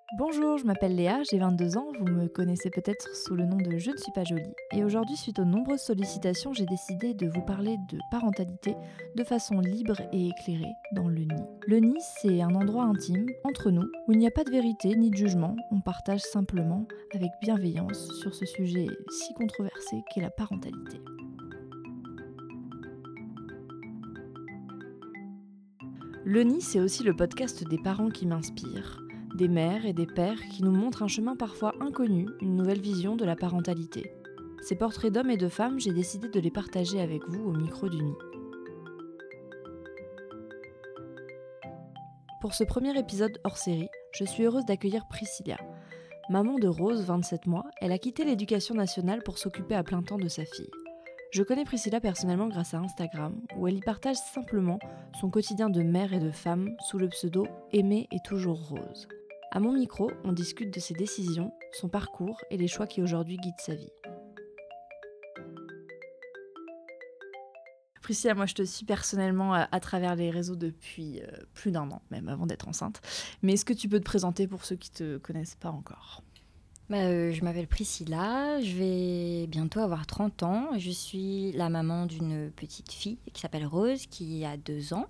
Bonjour, je m'appelle Léa, j'ai 22 ans, vous me connaissez peut-être sous le nom de Je ne suis pas jolie. Et aujourd'hui, suite aux nombreuses sollicitations, j'ai décidé de vous parler de parentalité de façon libre et éclairée dans le nid. Le nid, c'est un endroit intime, entre nous, où il n'y a pas de vérité ni de jugement, on partage simplement avec bienveillance sur ce sujet si controversé qu'est la parentalité. Le nid, c'est aussi le podcast des parents qui m'inspirent. Des mères et des pères qui nous montrent un chemin parfois inconnu, une nouvelle vision de la parentalité. Ces portraits d'hommes et de femmes, j'ai décidé de les partager avec vous au micro du nid. Pour ce premier épisode hors série, je suis heureuse d'accueillir Priscilla. Maman de Rose, 27 mois, elle a quitté l'éducation nationale pour s'occuper à plein temps de sa fille. Je connais Priscilla personnellement grâce à Instagram, où elle y partage simplement son quotidien de mère et de femme sous le pseudo « Aimée et toujours Rose ». À mon micro, on discute de ses décisions, son parcours et les choix qui aujourd'hui guident sa vie. Priscilla, moi je te suis personnellement à travers les réseaux depuis plus d'1 an, même avant d'être enceinte. Mais est-ce que tu peux te présenter pour ceux qui ne te connaissent pas encore ? Je m'appelle Priscilla, je vais bientôt avoir 30 ans. Je suis la maman d'une petite fille qui s'appelle Rose, qui a 2 ans.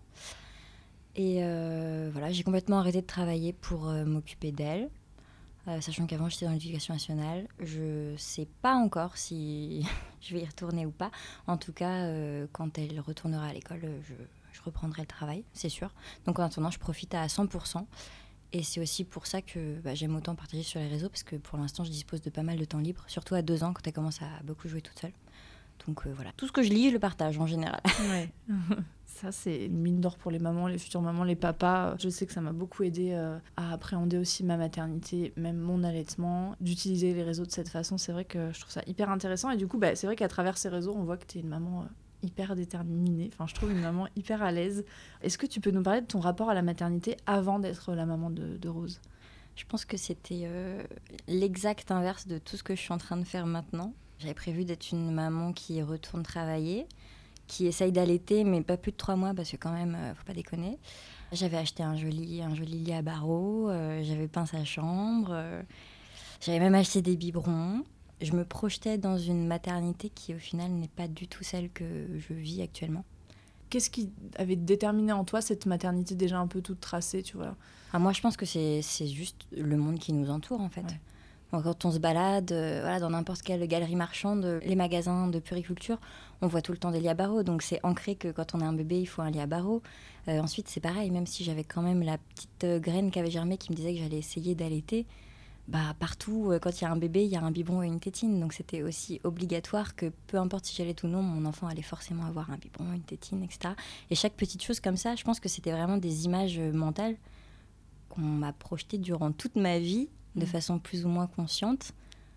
Et voilà, j'ai complètement arrêté de travailler pour m'occuper d'elle, sachant qu'avant j'étais dans l'éducation nationale. Je ne sais pas encore si je vais y retourner ou pas. En tout cas, quand elle retournera à l'école, je reprendrai le travail, c'est sûr. Donc en attendant, je profite à 100%. Et c'est aussi pour ça que j'aime autant partager sur les réseaux, parce que pour l'instant, je dispose de pas mal de temps libre, surtout à 2 ans, quand elle commence à beaucoup jouer toute seule. Donc voilà, tout ce que je lis, je le partage en général. Ouais. Ça, c'est une mine d'or pour les mamans, les futures mamans, les papas. Je sais que ça m'a beaucoup aidé à appréhender aussi ma maternité, même mon allaitement. D'utiliser les réseaux de cette façon, c'est vrai que je trouve ça hyper intéressant. Et du coup, c'est vrai qu'à travers ces réseaux, on voit que tu es une maman hyper déterminée. Enfin, je trouve une maman hyper à l'aise. Est-ce que tu peux nous parler de ton rapport à la maternité avant d'être la maman de Rose ? Je pense que c'était l'exact inverse de tout ce que je suis en train de faire maintenant. J'avais prévu d'être une maman qui retourne travailler, qui essaye d'allaiter, mais pas plus de 3 mois, parce que quand même, faut pas déconner. J'avais acheté un joli lit à barreaux, j'avais peint sa chambre, j'avais même acheté des biberons. Je me projetais dans une maternité qui, au final, n'est pas du tout celle que je vis actuellement. Qu'est-ce qui avait déterminé en toi cette maternité déjà un peu toute tracée, tu vois ? Moi, je pense que c'est juste le monde qui nous entoure, en fait. Ouais. Donc, quand on se balade dans n'importe quelle galerie marchande, les magasins de puériculture, on voit tout le temps des lits à barreaux. Donc, c'est ancré que quand on a un bébé, il faut un lit à barreaux. Ensuite, c'est pareil, même si j'avais quand même la petite graine qui avait germé qui me disait que j'allais essayer d'allaiter, partout, quand il y a un bébé, il y a un biberon et une tétine. Donc, c'était aussi obligatoire que peu importe si j'allaite ou non, mon enfant allait forcément avoir un biberon, une tétine, etc. Et chaque petite chose comme ça, je pense que c'était vraiment des images mentales qu'on m'a projetées durant toute ma vie, de façon plus ou moins consciente.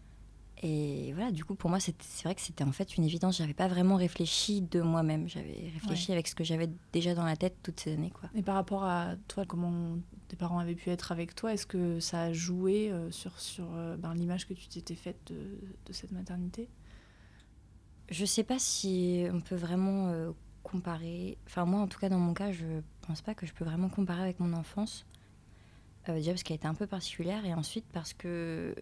Et voilà, du coup, pour moi, c'est vrai que c'était en fait une évidence. J'avais pas vraiment réfléchi de moi-même. J'avais réfléchi avec ce que j'avais déjà dans la tête toutes ces années, quoi. Et par rapport à toi, comment tes parents avaient pu être avec toi, est-ce que ça a joué sur l'image que tu t'étais faite de cette maternité ? Je sais pas si on peut vraiment comparer. Enfin, moi, en tout cas, dans mon cas, je pense pas que je peux vraiment comparer avec mon enfance. Déjà parce qu'elle était un peu particulière, et ensuite parce que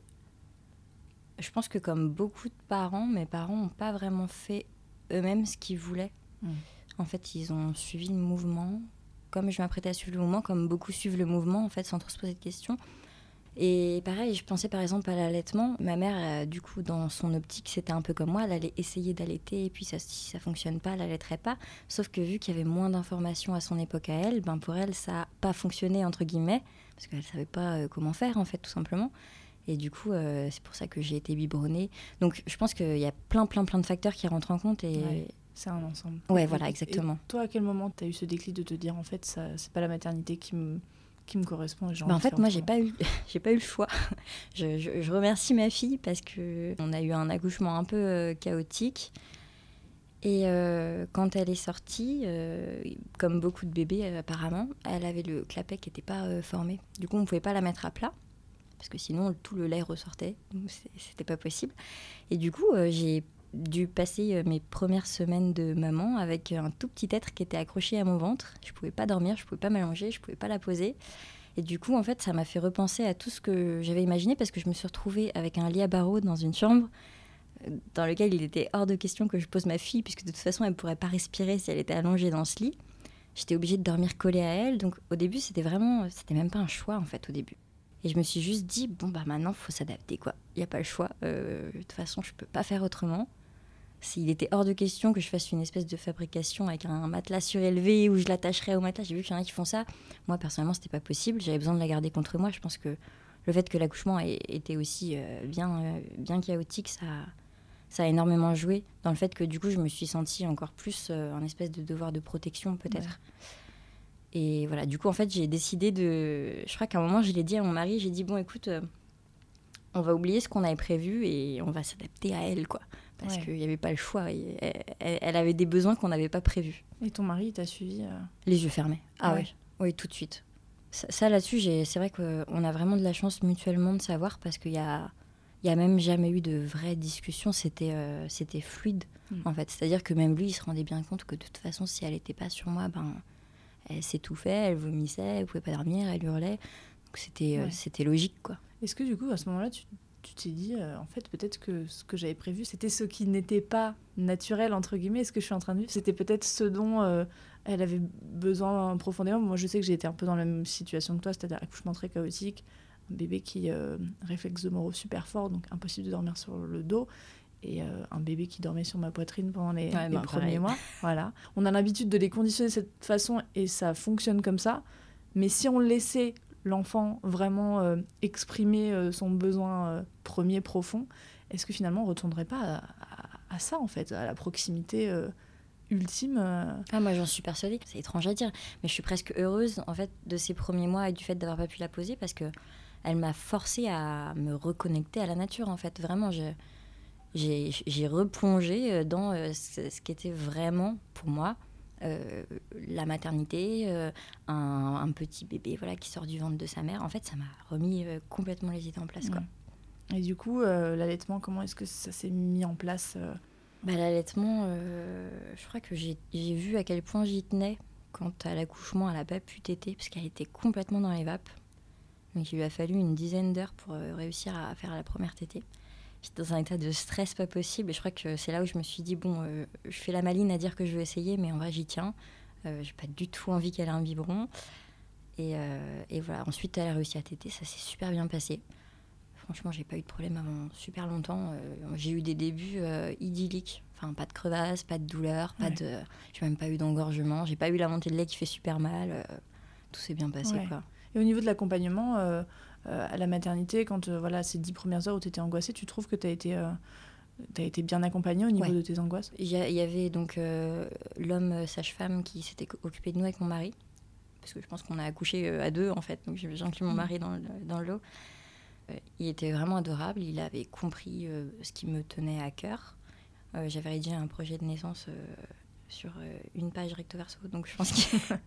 je pense que comme beaucoup de parents, mes parents n'ont pas vraiment fait eux-mêmes ce qu'ils voulaient. En fait, ils ont suivi le mouvement, comme je m'apprêtais à suivre le mouvement, comme beaucoup suivent le mouvement, en fait, sans trop se poser de questions. Et pareil, je pensais par exemple à l'allaitement. Ma mère, du coup, dans son optique, c'était un peu comme moi. Elle allait essayer d'allaiter, et puis si ça fonctionne pas, elle allaiterait pas. Sauf que vu qu'il y avait moins d'informations à son époque à elle, pour elle, ça n'a pas fonctionné, entre guillemets, parce qu'elle savait pas comment faire, en fait, tout simplement. Et du coup, c'est pour ça que j'ai été biberonnée. Donc, je pense qu'il y a plein de facteurs qui rentrent en compte. Et c'est un ensemble. Ouais, voilà, exactement. Et toi, à quel moment tu as eu ce déclic de te dire, en fait, ça, c'est pas la maternité qui me correspond. En fait, moi, j'ai pas eu le choix. Je remercie ma fille parce qu'on a eu un accouchement un peu chaotique. Et quand elle est sortie, comme beaucoup de bébés apparemment, elle avait le clapet qui n'était pas formé. Du coup, on ne pouvait pas la mettre à plat, parce que sinon, tout le lait ressortait. Donc, c'était pas possible. Et du coup, j'ai dû passer mes premières semaines de maman avec un tout petit être qui était accroché à mon ventre. Je pouvais pas dormir, je pouvais pas m'allonger, je pouvais pas la poser. Et du coup, en fait, ça m'a fait repenser à tout ce que j'avais imaginé parce que je me suis retrouvée avec un lit à barreaux dans une chambre dans lequel il était hors de question que je pose ma fille puisque de toute façon, elle ne pourrait pas respirer si elle était allongée dans ce lit. J'étais obligée de dormir collée à elle. Donc au début, c'était même pas un choix en fait au début. Et je me suis juste dit, bon, bah maintenant, il faut s'adapter, quoi. Il n'y a pas le choix. De toute façon, je ne peux pas faire autrement. S'il était hors de question que je fasse une espèce de fabrication avec un matelas surélevé où je l'attacherais au matelas, j'ai vu qu'il y en a qui font ça. Moi, personnellement, ce n'était pas possible. J'avais besoin de la garder contre moi. Je pense que le fait que l'accouchement était aussi bien chaotique, ça a énormément joué dans le fait que du coup, je me suis sentie encore plus un espèce de devoir de protection, peut-être. Ouais. Et voilà, du coup, en fait, j'ai décidé de... Je crois qu'à un moment, je l'ai dit à mon mari, j'ai dit, bon, écoute, on va oublier ce qu'on avait prévu et on va s'adapter à elle, quoi. Parce qu'il n'y avait pas le choix. Elle avait des besoins qu'on n'avait pas prévus. Et ton mari, t'a suivi Les yeux fermés. Ah ouais. Oui, tout de suite. Ça là-dessus, c'est vrai qu'on a vraiment de la chance mutuellement de savoir parce qu'il y a même jamais eu de vraie discussion. C'était fluide, en fait. C'est-à-dire que même lui, il se rendait bien compte que de toute façon, si elle n'était pas sur moi, elle s'étouffait, elle vomissait, elle ne pouvait pas dormir, elle hurlait. Donc c'était logique, quoi. Est-ce que du coup, à ce moment-là, tu t'es dit, en fait, peut-être que ce que j'avais prévu, c'était ce qui n'était pas naturel, entre guillemets, ce que je suis en train de vivre, c'était peut-être ce dont elle avait besoin profondément. Moi, je sais que j'ai été un peu dans la même situation que toi, c'est-à-dire accouchement très chaotique, un bébé qui réflexe de Moro super fort, donc impossible de dormir sur le dos, et un bébé qui dormait sur ma poitrine pendant les premiers mois. Voilà. On a l'habitude de les conditionner de cette façon, et ça fonctionne comme ça, mais si on laissait l'enfant vraiment exprimer son besoin premier, profond, est-ce que finalement on ne retournerait pas à ça, en fait, à la proximité ultime Ah, moi, j'en suis persuadée. C'est étrange à dire, mais je suis presque heureuse, en fait, de ces premiers mois et du fait d'avoir pas pu la poser parce qu'elle m'a forcée à me reconnecter à la nature, en fait. Vraiment, j'ai replongé dans ce qu'était vraiment, pour moi, la maternité, un petit bébé qui sort du ventre de sa mère. En fait, ça m'a remis complètement les idées en place, quoi. Et du coup, l'allaitement, comment est-ce que ça s'est mis en place L'allaitement, je crois que j'ai vu à quel point j'y tenais quand à l'accouchement, elle n'a pas pu téter parce qu'elle était complètement dans les vapes. Donc il lui a fallu une dizaine d'heures pour réussir à faire la première tétée. J'étais dans un état de stress pas possible et je crois que c'est là où je me suis dit bon, je fais la maline à dire que je veux essayer, mais en vrai j'y tiens. J'ai pas du tout envie qu'elle ait un biberon. Et voilà. Ensuite elle a réussi à téter, ça s'est super bien passé. Franchement, j'ai pas eu de problème avant super longtemps. J'ai eu des débuts idylliques. Enfin, pas de crevasse, pas de douleur, j'ai même pas eu d'engorgement. J'ai pas eu la montée de lait qui fait super mal. Tout s'est bien passé, quoi. Et au niveau de l'accompagnement à la maternité, quand ces 10 premières heures où tu étais angoissée, tu trouves que tu as été bien accompagnée au niveau de tes angoisses ? Il y avait donc l'homme sage-femme qui s'était occupé de nous avec mon mari. Parce que je pense qu'on a accouché à deux, en fait. Donc j'ai inclus mon mari dans le lot. Il était vraiment adorable, il avait compris ce qui me tenait à cœur. J'avais rédigé un projet de naissance sur une page recto verso, donc je pense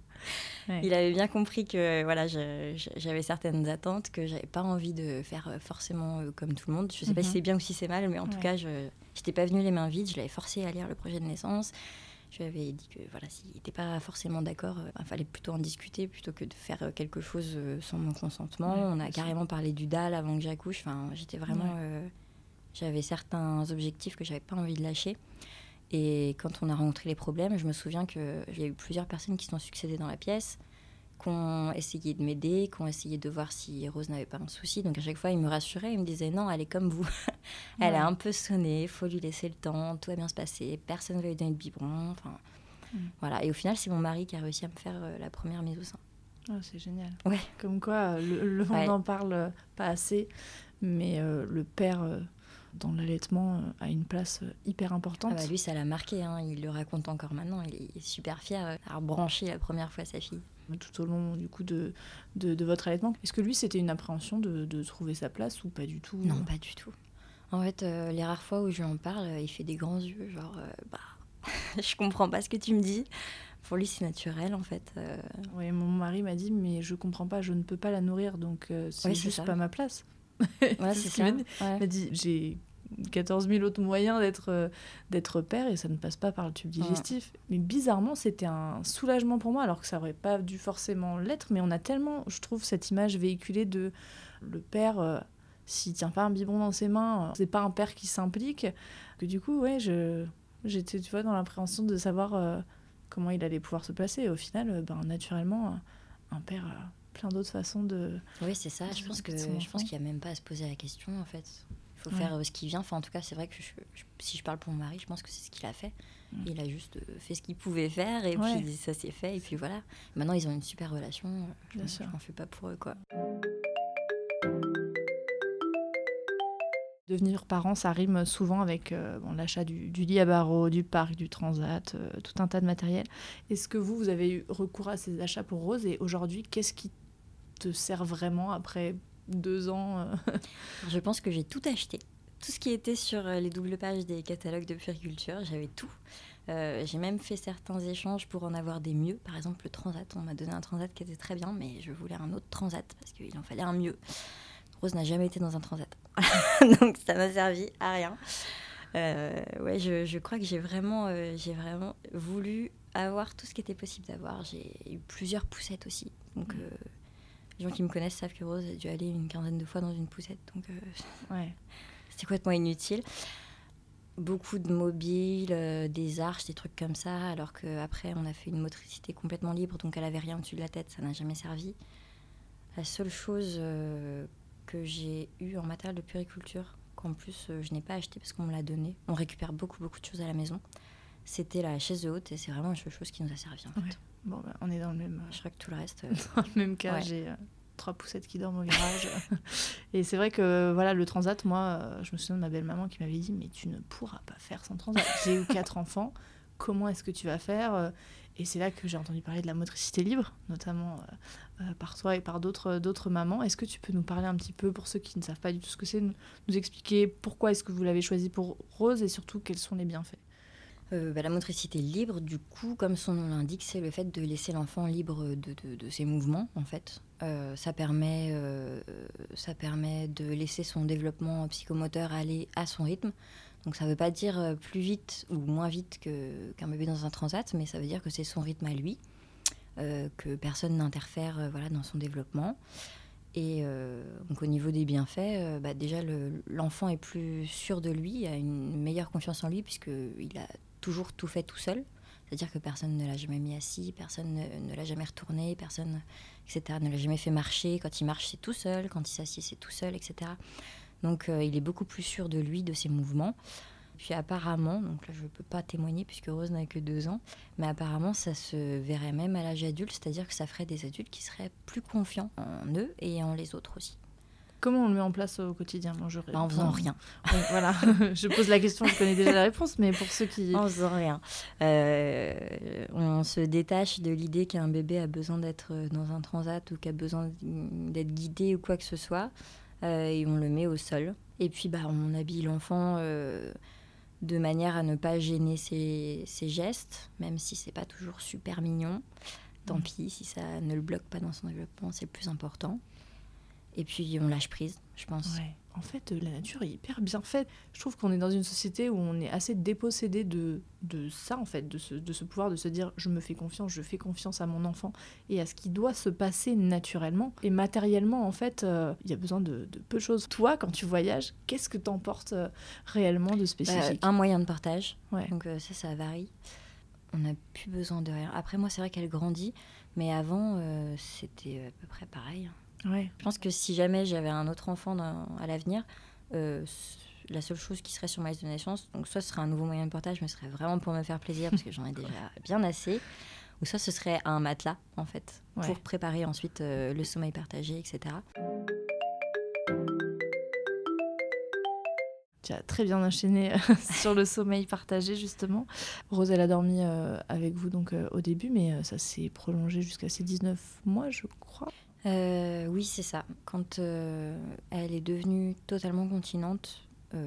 qu'il avait bien compris que j'avais certaines attentes, que j'avais pas envie de faire forcément comme tout le monde. Je sais pas si c'est bien ou si c'est mal, mais en tout cas, j'étais pas venue les mains vides, je l'avais forcé à lire le projet de naissance. Je lui avais dit que s'il n'était pas forcément d'accord, il fallait plutôt en discuter plutôt que de faire quelque chose sans mon consentement. On a carrément parlé du DAL avant que j'accouche. Enfin, j'étais vraiment... j'avais certains objectifs que je n'avais pas envie de lâcher. Et quand on a rencontré les problèmes, je me souviens qu'il y a eu plusieurs personnes qui se sont succédées dans la pièce, qui ont essayé de m'aider, qui ont essayé de voir si Rose n'avait pas un souci. Donc à chaque fois, ils me rassuraient, ils me disaient « Non, elle est comme vous. Elle a un peu sonné, il faut lui laisser le temps, tout va bien se passer, personne ne va lui donner de biberon. » Enfin, voilà. Et au final, c'est mon mari qui a réussi à me faire la première mise au sein. Oh, c'est génial. Ouais. Comme quoi, on n'en parle pas assez, mais le père... dans l'allaitement, a une place hyper importante. Lui, ça l'a marqué, hein. Il le raconte encore maintenant. Il est super fier d'avoir branché la première fois sa fille. Tout au long du coup de votre allaitement, est-ce que lui, c'était une appréhension de trouver sa place ou pas du tout ? Non, pas du tout. En fait, les rares fois où je lui en parle, il fait des grands yeux, genre, je comprends pas ce que tu me dis. Pour lui, c'est naturel, en fait. Oui, mon mari m'a dit, mais je comprends pas, je ne peux pas la nourrir, donc c'est juste pas ma place. Ouais, c'est ça. Il m'a dit, j'ai 14 000 autres moyens d'être père et ça ne passe pas par le tube digestif. Mais bizarrement, c'était un soulagement pour moi, alors que ça n'aurait pas dû forcément l'être. Mais on a tellement, je trouve, cette image véhiculée de le père, s'il ne tient pas un biberon dans ses mains, c'est pas un père qui s'implique. Que du coup, ouais, j'étais, tu vois, dans l'appréhension de savoir comment il allait pouvoir se placer. Et au final, naturellement, un père a plein d'autres façons de... Oui, c'est ça. Je pense qu'il n'y a même pas à se poser la question, en fait. Il faut faire ce qui vient. Enfin, en tout cas, c'est vrai que si je parle pour mon mari, je pense que c'est ce qu'il a fait. Il a juste fait ce qu'il pouvait faire et puis ça s'est fait. Et puis voilà. Maintenant, ils ont une super relation. Je m'en fais pas pour eux, quoi. Devenir parent, ça rime souvent avec l'achat du lit à barreaux, du parc, du transat, tout un tas de matériel. Est-ce que vous avez eu recours à ces achats pour Rose? Et aujourd'hui, qu'est-ce qui te sert vraiment après 2 ans Je pense que j'ai tout acheté. Tout ce qui était sur les doubles pages des catalogues de puériculture, j'avais tout. J'ai même fait certains échanges pour en avoir des mieux. Par exemple, le transat, on m'a donné un transat qui était très bien, mais je voulais un autre transat parce qu'il en fallait un mieux. Rose n'a jamais été dans un transat. Donc ça m'a servi à rien. Je crois que j'ai vraiment voulu avoir tout ce qui était possible d'avoir. J'ai eu plusieurs poussettes aussi. Donc les gens qui me connaissent savent que Rose a dû aller une 15aine de fois dans une poussette. Donc c'était complètement inutile. Beaucoup de mobiles, des arches, des trucs comme ça. Alors qu'après, on a fait une motricité complètement libre. Donc elle n'avait rien au-dessus de la tête. Ça n'a jamais servi. La seule chose... que j'ai eu en matériel de puériculture, qu'en plus je n'ai pas acheté parce qu'on me l'a donné. On récupère beaucoup de choses à la maison. C'était la chaise de haute et c'est vraiment une seule chose qui nous a servi en fait. Ouais. Bon, on est dans le même... Je crois que tout le reste... dans le même cas, j'ai 3 poussettes qui dorment au garage. Et c'est vrai que le transat, moi, je me souviens de ma belle-maman qui m'avait dit « Mais tu ne pourras pas faire sans transat. J'ai eu 4 enfants, comment est-ce que tu vas faire ?» Et c'est là que j'ai entendu parler de la motricité libre, notamment par toi et par d'autres mamans. Est-ce que tu peux nous parler un petit peu, pour ceux qui ne savent pas du tout ce que c'est, nous expliquer pourquoi est-ce que vous l'avez choisi pour Rose et surtout quels sont les bienfaits? La motricité libre, du coup, comme son nom l'indique, c'est le fait de laisser l'enfant libre de ses mouvements, en fait. Ça permet de laisser son développement psychomoteur aller à son rythme. Donc ça ne veut pas dire plus vite ou moins vite qu'un bébé dans un transat, mais ça veut dire que c'est son rythme à lui, que personne n'interfère dans son développement. Et donc au niveau des bienfaits, déjà l'enfant est plus sûr de lui, a une meilleure confiance en lui puisqu'il a toujours tout fait tout seul. C'est-à-dire que personne ne l'a jamais mis assis, personne ne l'a jamais retourné, personne, etc. ne l'a jamais fait marcher. Quand il marche, c'est tout seul. Quand il s'assied, c'est tout seul, etc. Donc il est beaucoup plus sûr de lui, de ses mouvements. Puis apparemment, donc là je ne peux pas témoigner puisque Rose n'a que 2 ans, mais apparemment ça se verrait même à l'âge adulte, c'est-à-dire que ça ferait des adultes qui seraient plus confiants en eux et en les autres aussi. Comment on le met en place au quotidien? En faisant rien. Oui, voilà, je pose la question, je connais déjà la réponse, mais pour ceux qui... En faisant rien. On se détache de l'idée qu'un bébé a besoin d'être dans un transat ou qu'il a besoin d'être guidé ou quoi que ce soit, et on le met au sol. Et puis on habille l'enfant de manière à ne pas gêner ses gestes, même si c'est pas toujours super mignon. Tant pis, si ça ne le bloque pas dans son développement, c'est le plus important. Et puis on lâche prise, je pense. Ouais. En fait, la nature est hyper bien faite. Je trouve qu'on est dans une société où on est assez dépossédé de ça, en fait, de ce pouvoir de se dire je me fais confiance, je fais confiance à mon enfant et à ce qui doit se passer naturellement. Et matériellement, en fait, il y a besoin de peu de choses. Toi, quand tu voyages, qu'est-ce que t'emportes réellement de spécifique? Un moyen de partage, ouais. Donc ça varie. On n'a plus besoin de rien. Après, moi, c'est vrai qu'elle grandit, mais avant, c'était à peu près pareil. Ouais. Je pense que si jamais j'avais un autre enfant à l'avenir, la seule chose qui serait sur ma liste de naissance, donc soit ce serait un nouveau moyen de portage, mais ce serait vraiment pour me faire plaisir parce que j'en ai déjà bien assez, ou soit ce serait un matelas en fait, pour préparer ensuite le sommeil partagé, etc. Tu as très bien enchaîné sur le sommeil partagé, justement. Rose, elle a dormi avec vous donc, au début, mais ça s'est prolongé jusqu'à ses 19 mois, je crois. Oui, c'est ça. Quand elle est devenue totalement continente,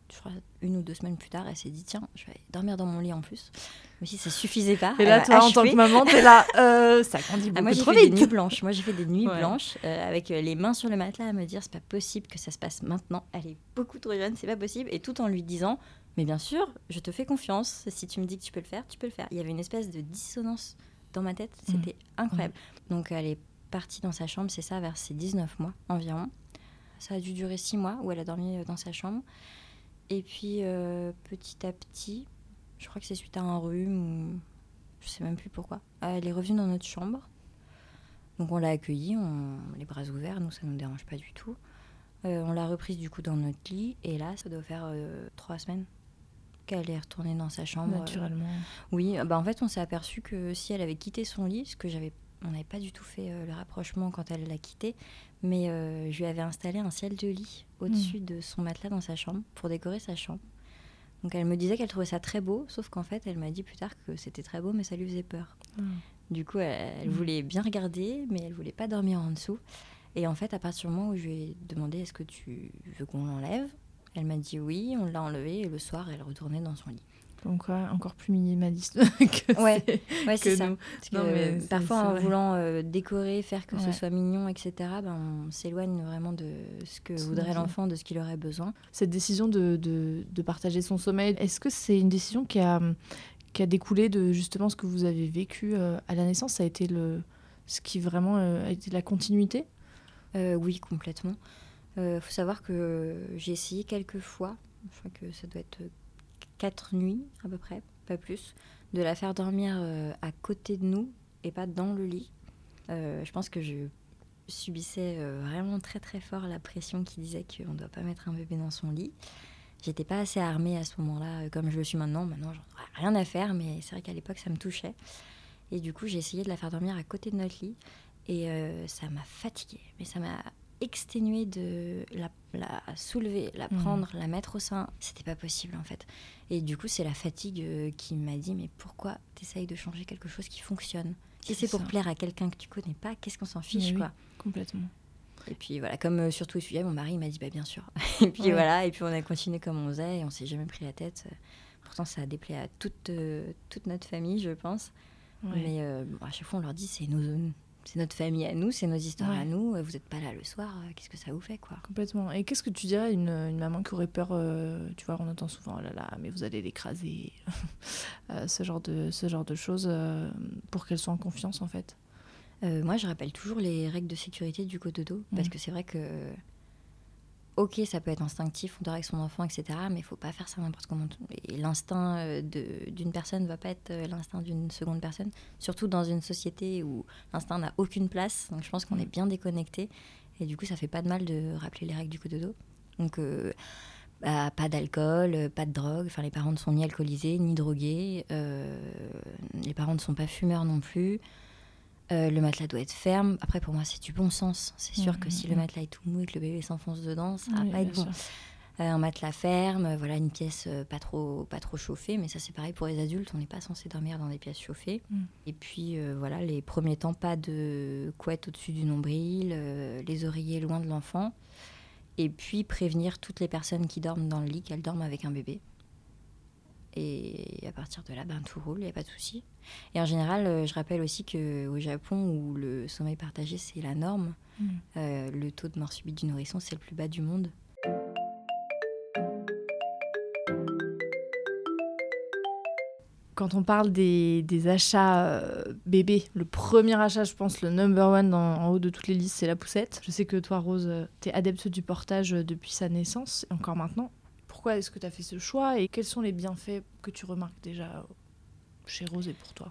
je crois 1 ou 2 semaines plus tard, elle s'est dit tiens, je vais aller dormir dans mon lit en plus. Mais si ça suffisait pas. Et là, toi, en tant que maman, t'es là, ça grandit beaucoup trop vite. Moi, j'ai fait des nuits blanches avec les mains sur le matelas à me dire c'est pas possible que ça se passe maintenant. Elle est beaucoup trop jeune, c'est pas possible. Et tout en lui disant mais bien sûr, je te fais confiance. Si tu me dis que tu peux le faire, tu peux le faire. Il y avait une espèce de dissonance dans ma tête, c'était incroyable. Donc elle est partie dans sa chambre, c'est ça, vers ses 19 mois environ. Ça a dû durer 6 mois où elle a dormi dans sa chambre. Et puis petit à petit, je crois que c'est suite à un rhume ou je sais même plus pourquoi, elle est revenue dans notre chambre. Donc on l'a accueillie, les bras ouverts, nous ça nous dérange pas du tout. On l'a reprise du coup dans notre lit et là ça doit faire 3 semaines qu'elle est retournée dans sa chambre. Naturellement. Oui, en fait on s'est aperçu que si elle avait quitté son lit, ce que on n'avait pas du tout fait le rapprochement quand elle l'a quitté, mais je lui avais installé un ciel de lit au-dessus de son matelas dans sa chambre pour décorer sa chambre. Donc elle me disait qu'elle trouvait ça très beau, sauf qu'en fait elle m'a dit plus tard que c'était très beau mais ça lui faisait peur. Du coup elle voulait bien regarder mais elle voulait pas dormir en dessous. Et en fait à partir du moment où je lui ai demandé est-ce que tu veux qu'on l'enlève, elle m'a dit oui, on l'a enlevé et le soir elle retournait dans son lit. Donc encore plus minimaliste que c'est ça. Nous. Parce que parfois en voulant décorer, faire que ce soit mignon, etc., on s'éloigne vraiment de ce que voudrait l'enfant, de ce qu'il aurait besoin. Cette décision de partager son sommeil, est-ce que c'est une décision qui a découlé de justement ce que vous avez vécu à la naissance? Ça a été ce qui vraiment a été la continuité? Oui, complètement. Faut savoir que j'ai essayé quelques fois, je crois que ça doit être 4 nuits à peu près, pas plus, de la faire dormir à côté de nous et pas dans le lit. Je pense que je subissais vraiment très très fort la pression qui disait qu'on ne doit pas mettre un bébé dans son lit. J'étais pas assez armée à ce moment-là comme je le suis maintenant. Maintenant, j'en ai rien à faire, mais c'est vrai qu'à l'époque, ça me touchait. Et du coup, j'ai essayé de la faire dormir à côté de notre lit et ça m'a fatiguée. Mais ça m'a exténuée de la soulever, la prendre, la mettre au sein. C'était pas possible en fait. Et du coup, c'est la fatigue qui m'a dit mais pourquoi t'essayes de changer quelque chose qui fonctionne? Si c'est pour plaire à quelqu'un que tu connais pas, qu'est-ce qu'on s'en fiche quoi? Complètement. Et puis voilà, comme sur tous les sujets, mon mari m'a dit bah bien sûr. Et puis voilà, et puis on a continué comme on faisait et on s'est jamais pris la tête. Pourtant, ça a déplaît à toute notre famille, je pense. Mais à chaque fois, on leur dit c'est notre famille à nous, c'est nos histoires à nous. Vous n'êtes pas là le soir, qu'est-ce que ça vous fait quoi? Complètement. Et qu'est-ce que tu dirais à une maman qui aurait peur, tu vois, on entend souvent, oh là là, mais vous allez l'écraser, ce genre de choses, pour qu'elle soit en confiance en fait? Moi, je rappelle toujours les règles de sécurité du cododo, parce que c'est vrai que, ok, ça peut être instinctif, on dort avec son enfant, etc., mais il ne faut pas faire ça n'importe comment. Et l'instinct d'une personne ne va pas être l'instinct d'une seconde personne, surtout dans une société où l'instinct n'a aucune place. Donc je pense qu'on est bien déconnecté. Et du coup, ça ne fait pas de mal de rappeler les règles du cododo. Donc, pas d'alcool, pas de drogue. Enfin, les parents ne sont ni alcoolisés, ni drogués. Les parents ne sont pas fumeurs non plus. Le matelas doit être ferme. Après, pour moi, c'est du bon sens. C'est sûr que si le matelas est tout mou et que le bébé s'enfonce dedans, ça va pas être bon. Un matelas ferme, voilà, une pièce pas trop chauffée. Mais ça, c'est pareil pour les adultes. On n'est pas censé dormir dans des pièces chauffées. Et puis, voilà, les premiers temps, pas de couette au-dessus du nombril, les oreillers loin de l'enfant. Et puis, prévenir toutes les personnes qui dorment dans le lit qu'elles dorment avec un bébé. Et à partir de là, tout roule, il n'y a pas de souci. Et en général, je rappelle aussi qu'au Japon, où le sommeil partagé, c'est la norme, le taux de mort subite du nourrisson, c'est le plus bas du monde. Quand on parle des achats bébés, le premier achat, je pense, le number one en haut de toutes les listes, c'est la poussette. Je sais que toi, Rose, t'es adepte du portage depuis sa naissance, et encore maintenant. Pourquoi est-ce que tu as fait ce choix et quels sont les bienfaits que tu remarques déjà chez Rose et pour toi?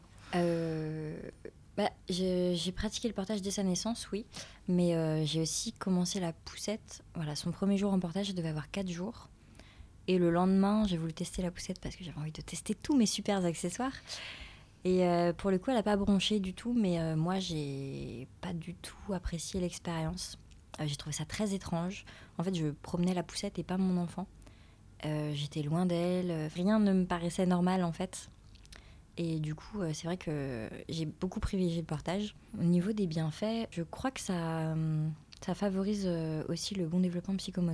J'ai pratiqué le portage dès sa naissance, oui, mais j'ai aussi commencé la poussette. Voilà, son premier jour en portage, je devais avoir 4 jours. Et le lendemain, j'ai voulu tester la poussette parce que j'avais envie de tester tous mes super accessoires. Et pour le coup, elle n'a pas bronché du tout, mais moi, j'ai pas du tout apprécié l'expérience. J'ai trouvé ça très étrange. En fait, je promenais la poussette et pas mon enfant. J'étais loin d'elle, rien ne me paraissait normal en fait. Et du coup, c'est vrai que j'ai beaucoup privilégié le portage. Au niveau des bienfaits, je crois que ça favorise aussi le bon développement psychomoteur.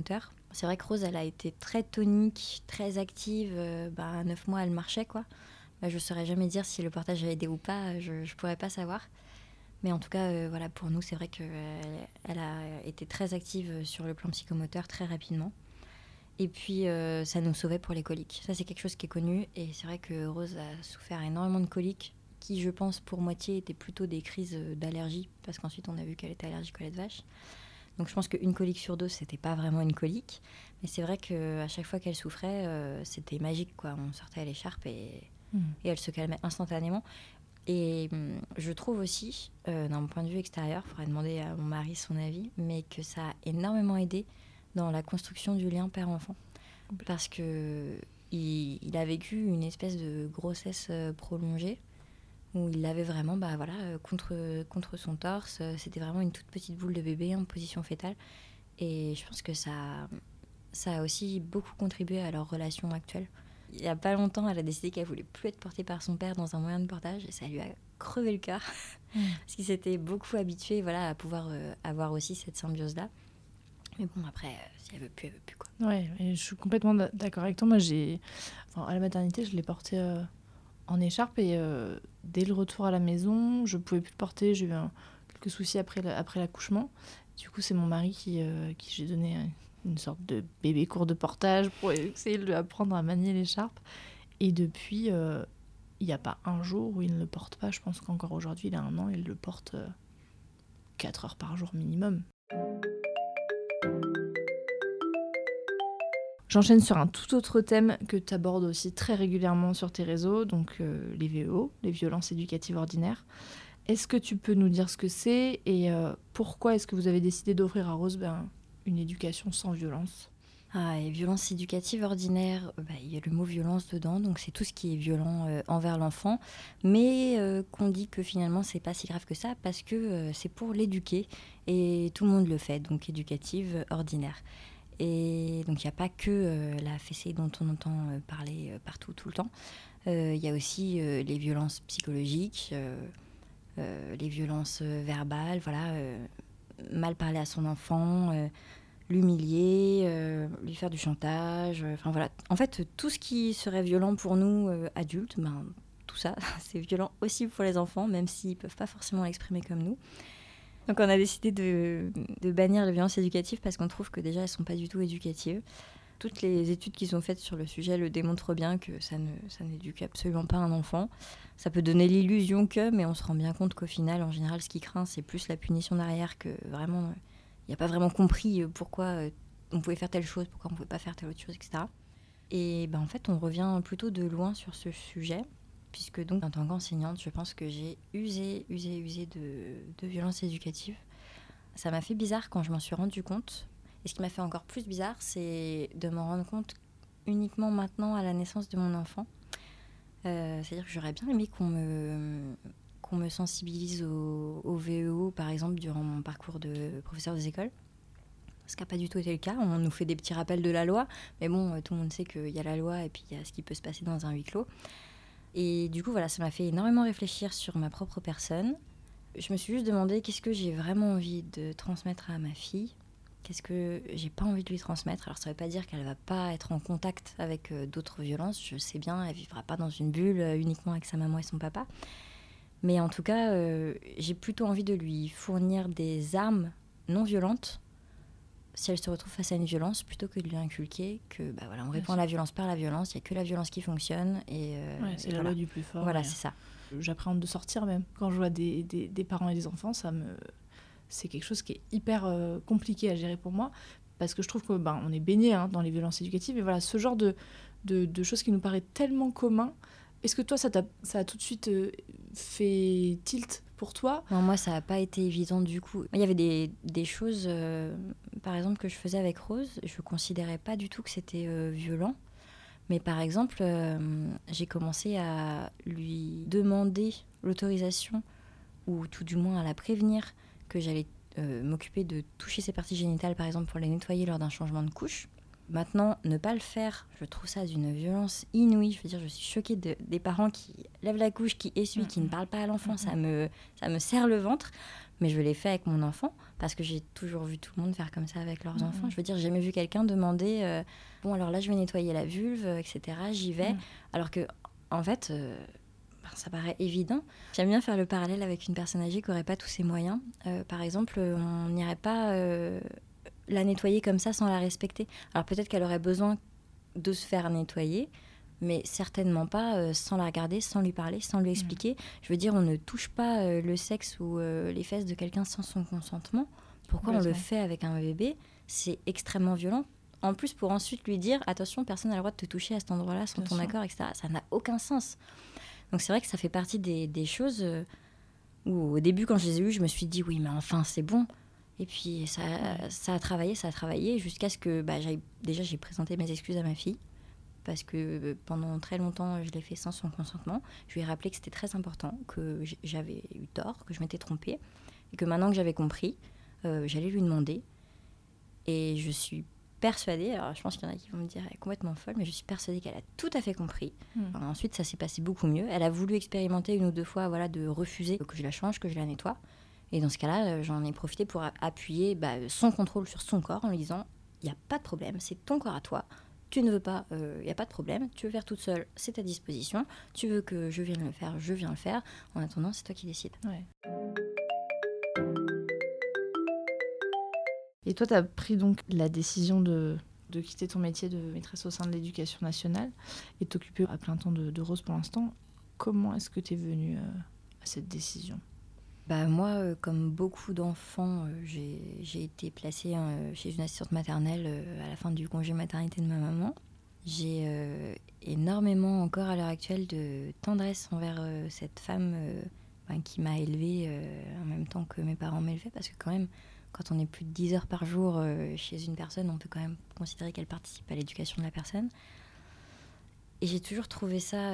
C'est vrai que Rose, elle a été très tonique, très active. À 9 mois, elle marchait, quoi. Je ne saurais jamais dire si le portage a aidé ou pas, je ne pourrais pas savoir. Mais en tout cas, voilà, pour nous, c'est vrai qu'elle elle a été très active sur le plan psychomoteur très rapidement. Et puis, ça nous sauvait pour les coliques. Ça, c'est quelque chose qui est connu. Et c'est vrai que Rose a souffert énormément de coliques, qui, je pense, pour moitié, étaient plutôt des crises d'allergie, parce qu'ensuite, on a vu qu'elle était allergique au lait de vache. Donc, je pense qu'une colique sur deux, c'était pas vraiment une colique. Mais c'est vrai qu'à chaque fois qu'elle souffrait, c'était magique, quoi. On sortait à l'écharpe et elle se calmait instantanément. Et je trouve aussi, d'un point de vue extérieur, il faudrait demander à mon mari son avis, mais que ça a énormément aidé dans la construction du lien père-enfant. Parce qu'il a vécu une espèce de grossesse prolongée, où il l'avait vraiment contre son torse. C'était vraiment une toute petite boule de bébé en position fétale. Et je pense que ça a aussi beaucoup contribué à leur relation actuelle. Il n'y a pas longtemps, elle a décidé qu'elle voulait plus être portée par son père dans un moyen de portage, et ça lui a crevé le cœur, parce qu'il s'était beaucoup habitué, voilà, à pouvoir avoir aussi cette symbiose-là. Mais bon, après, si elle veut plus, quoi. Ouais, et je suis complètement d'accord avec toi. Moi, à la maternité, je l'ai porté en écharpe, et dès le retour à la maison, je pouvais plus le porter. J'ai eu quelques soucis après l'accouchement. Du coup, c'est mon mari qui j'ai donné une sorte de bébé cours de portage pour essayer de lui apprendre à manier l'écharpe. Et depuis, il n'y a pas un jour où il ne le porte pas. Je pense qu'encore aujourd'hui, il a 1 an, il le porte 4 heures par jour minimum. J'enchaîne sur un tout autre thème que tu abordes aussi très régulièrement sur tes réseaux, donc les VEO, les violences éducatives ordinaires. Est-ce que tu peux nous dire ce que c'est et pourquoi est-ce que vous avez décidé d'offrir à Rose une éducation sans violence ? Et violences éducatives ordinaires, il y a le mot violence dedans, donc c'est tout ce qui est violent envers l'enfant, mais qu'on dit que finalement c'est pas si grave que ça, parce que c'est pour l'éduquer, et tout le monde le fait, donc éducative ordinaire. Et donc il n'y a pas que la fessée dont on entend parler partout, tout le temps. Il y a aussi les violences psychologiques, les violences verbales, voilà, mal parler à son enfant, l'humilier, lui faire du chantage, enfin voilà. En fait, tout ce qui serait violent pour nous, adultes, tout ça, c'est violent aussi pour les enfants, même s'ils ne peuvent pas forcément l'exprimer comme nous. Donc on a décidé de bannir les violences éducatives parce qu'on trouve que déjà, elles ne sont pas du tout éducatives. Toutes les études qui sont faites sur le sujet le démontrent bien que ça n'éduque absolument pas un enfant. Ça peut donner l'illusion mais on se rend bien compte qu'au final, en général, ce qui craint, c'est plus la punition derrière, que vraiment... Il n'y a pas vraiment compris pourquoi on pouvait faire telle chose, pourquoi on ne pouvait pas faire telle autre chose, etc. Et en fait, on revient plutôt de loin sur ce sujet, puisque donc, en tant qu'enseignante, je pense que j'ai usé de violences éducatives. Ça m'a fait bizarre quand je m'en suis rendu compte. Et ce qui m'a fait encore plus bizarre, c'est de m'en rendre compte uniquement maintenant, à la naissance de mon enfant. C'est-à-dire que j'aurais bien aimé qu'on me sensibilise au VEO, par exemple, durant mon parcours de professeur des écoles. Ce qui n'a pas du tout été le cas. On nous fait des petits rappels de la loi, mais bon, tout le monde sait qu'il y a la loi et puis il y a ce qui peut se passer dans un huis clos. Et du coup, voilà, ça m'a fait énormément réfléchir sur ma propre personne. Je me suis juste demandé qu'est-ce que j'ai vraiment envie de transmettre à ma fille, qu'est-ce que j'ai pas envie de lui transmettre. Alors ça ne veut pas dire qu'elle ne va pas être en contact avec d'autres violences, je sais bien, elle ne vivra pas dans une bulle uniquement avec sa maman et son papa. Mais en tout cas, j'ai plutôt envie de lui fournir des armes non violentes si elle se retrouve face à une violence, plutôt que de lui inculquer que on répond à la violence par la violence, il n'y a que la violence qui fonctionne. Et, c'est la loi du plus fort. Voilà, c'est ça. J'appréhende de sortir même. Quand je vois des parents et des enfants, c'est quelque chose qui est hyper compliqué à gérer pour moi, parce que je trouve qu'on est baigné dans les violences éducatives. Et voilà, ce genre de choses qui nous paraît tellement commun. Est-ce que toi, ça a tout de suite fait tilt pour toi ? Non, moi, ça n'a pas été évident du coup. Il y avait des choses, par exemple, que je faisais avec Rose. Je ne considérais pas du tout que c'était violent. Mais par exemple, j'ai commencé à lui demander l'autorisation, ou tout du moins à la prévenir, que j'allais m'occuper de toucher ses parties génitales, par exemple, pour les nettoyer lors d'un changement de couche. Maintenant, ne pas le faire, je trouve ça d'une violence inouïe. Je veux dire, je suis choquée des parents qui lèvent la couche, qui essuient, qui ne parlent pas à l'enfant. Ça me serre le ventre. mais je l'ai fait avec mon enfant parce que j'ai toujours vu tout le monde faire comme ça avec leurs enfants. Je veux dire, j'ai jamais vu quelqu'un demander bon, alors là, je vais nettoyer la vulve, etc. J'y vais. Alors que, en fait, ça paraît évident. J'aime bien faire le parallèle avec une personne âgée qui n'aurait pas tous ses moyens. Par exemple, on n'irait pas la nettoyer comme ça sans la respecter. Alors peut-être qu'elle aurait besoin de se faire nettoyer, mais certainement pas sans la regarder, sans lui parler, sans lui expliquer. Je veux dire, on ne touche pas le sexe ou les fesses de quelqu'un sans son consentement. Pourquoi on le fait avec un bébé ? C'est extrêmement violent. En plus, pour ensuite lui dire, attention, personne n'a le droit de te toucher à cet endroit-là sans ton accord, etc. Ça n'a aucun sens. Donc c'est vrai que ça fait partie des choses où au début, quand je les ai eues, je me suis dit, oui, mais enfin, c'est bon. Et puis ça a travaillé jusqu'à ce que j'ai présenté mes excuses à ma fille. Parce que pendant très longtemps, je l'ai fait sans son consentement. Je lui ai rappelé que c'était très important, que j'avais eu tort, que je m'étais trompée. Et que maintenant que j'avais compris, j'allais lui demander. Et je suis persuadée, alors je pense qu'il y en a qui vont me dire elle est complètement folle, mais je suis persuadée qu'elle a tout à fait compris. Alors, ensuite, ça s'est passé beaucoup mieux. Elle a voulu expérimenter 1 ou 2 fois de refuser que je la change, que je la nettoie. Et dans ce cas-là, j'en ai profité pour appuyer son contrôle sur son corps en lui disant il n'y a pas de problème, c'est ton corps à toi. Tu ne veux pas, il n'y a pas de problème. Tu veux faire toute seule, c'est à disposition. Tu veux que je vienne le faire, je viens le faire. En attendant, c'est toi qui décides. Ouais. Et toi, tu as pris donc la décision de quitter ton métier de maîtresse au sein de l'éducation nationale et t'occuper à plein temps de Rose pour l'instant. Comment est-ce que tu es venue à cette décision ? Moi, comme beaucoup d'enfants, j'ai été placée chez une assistante maternelle à la fin du congé maternité de ma maman. J'ai énormément encore à l'heure actuelle de tendresse envers cette femme qui m'a élevée en même temps que mes parents m'élevaient, parce que quand même, quand on est plus de 10 heures par jour chez une personne, on peut quand même considérer qu'elle participe à l'éducation de la personne. Et j'ai toujours trouvé ça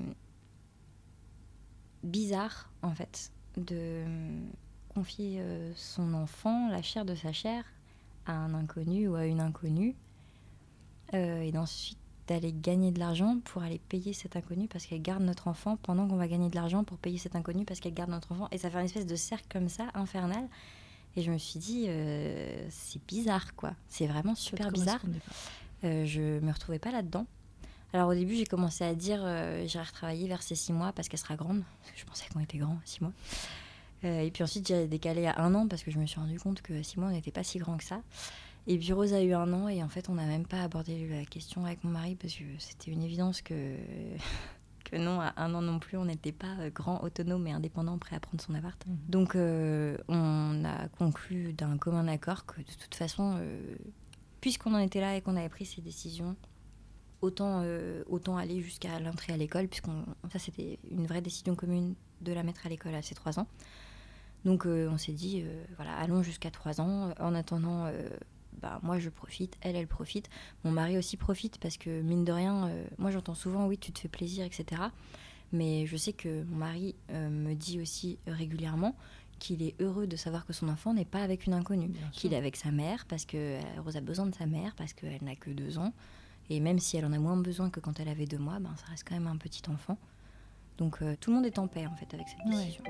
bizarre, en fait, de confier son enfant, la chair de sa chair, à un inconnu ou à une inconnue, et d'ensuite d'aller gagner de l'argent pour aller payer cet inconnu parce qu'elle garde notre enfant, pendant qu'on va gagner de l'argent pour payer cet inconnu parce qu'elle garde notre enfant. Et ça fait une espèce de cercle comme ça, infernal. Et je me suis dit, c'est bizarre, quoi. C'est vraiment super bizarre. Je me retrouvais pas là-dedans. Alors au début, j'ai commencé à dire j'irai retravailler vers ces 6 mois parce qu'elle sera grande. Parce que je pensais qu'on était grand à 6 mois. Et puis ensuite, j'ai décalé à 1 an parce que je me suis rendu compte que 6 mois, on n'était pas si grand que ça. Et puis Rose a eu 1 an et en fait, on n'a même pas abordé la question avec mon mari parce que c'était une évidence que non, à 1 an non plus, on n'était pas grand, autonome et indépendant, prêt à prendre son appart. Donc on a conclu d'un commun accord que de toute façon, puisqu'on en était là et qu'on avait pris ces décisions, autant aller jusqu'à l'entrée à l'école, ça c'était une vraie décision commune de la mettre à l'école à ses 3 ans. Donc on s'est dit, allons jusqu'à 3 ans. En attendant, moi je profite, elle profite. Mon mari aussi profite parce que mine de rien, moi j'entends souvent, oui, tu te fais plaisir, etc. Mais je sais que mon mari me dit aussi régulièrement qu'il est heureux de savoir que son enfant n'est pas avec une inconnue, qu'il est avec sa mère parce que Rose a besoin de sa mère parce qu'elle n'a que 2 ans. Et même si elle en a moins besoin que quand elle avait 2 mois, ça reste quand même un petit enfant. Donc tout le monde est en paix en fait avec cette décision.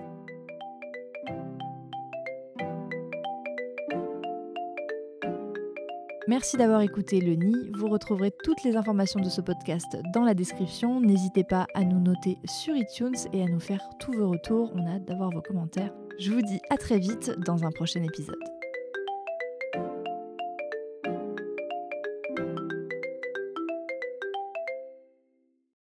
Merci d'avoir écouté Le Nid. Vous retrouverez toutes les informations de ce podcast dans la description. N'hésitez pas à nous noter sur iTunes et à nous faire tous vos retours. On a hâte d'avoir vos commentaires. Je vous dis à très vite dans un prochain épisode.